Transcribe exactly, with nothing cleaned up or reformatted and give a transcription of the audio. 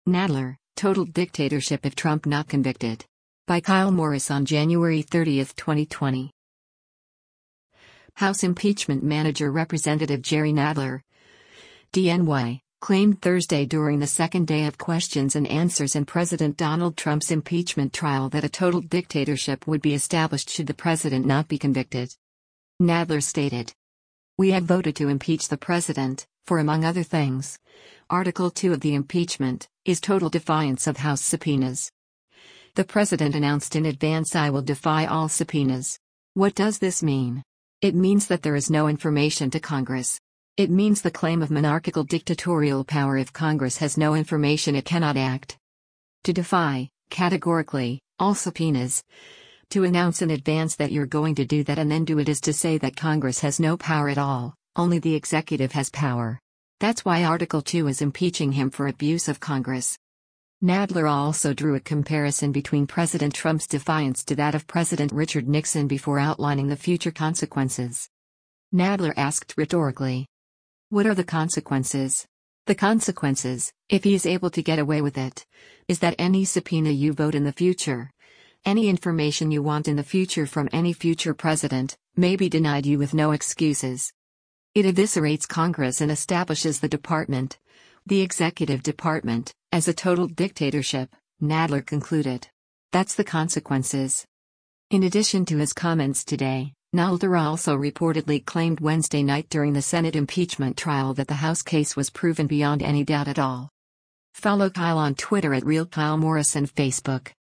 Nadler, Total Dictatorship if Trump Not Convicted. By Kyle Morris on January thirtieth, twenty twenty. House Impeachment Manager Representative Jerry Nadler, D N Y, claimed Thursday during the second day of questions and answers in President Donald Trump's impeachment trial that a total dictatorship would be established should the president not be convicted. Nadler stated, "We have voted to impeach the president, for among other things, Article two of the impeachment is total defiance of House subpoenas. The president announced in advance, 'I will defy all subpoenas.' What does this mean? It means that there is no information to Congress. It means the claim of monarchical dictatorial power. If Congress has no information, it cannot act. To defy, categorically, all subpoenas. To announce in advance that you're going to do that and then do it is to say that Congress has no power at all, only the executive has power. That's why Article two is impeaching him for abuse of Congress." Nadler also drew a comparison between President Trump's defiance to that of President Richard Nixon before outlining the future consequences. Nadler asked rhetorically, "What are the consequences?" "The consequences, if he is able to get away with it, is that any subpoena you vote in the future, any information you want in the future from any future president, may be denied you with no excuses. It eviscerates Congress and establishes the department, the executive department, as a total dictatorship," Nadler concluded. "That's the consequences." In addition to his comments today, Nadler also reportedly claimed Wednesday night during the Senate impeachment trial that the House case was proven beyond any doubt at all. Follow Kyle on Twitter at Real Kyle Morris and Facebook.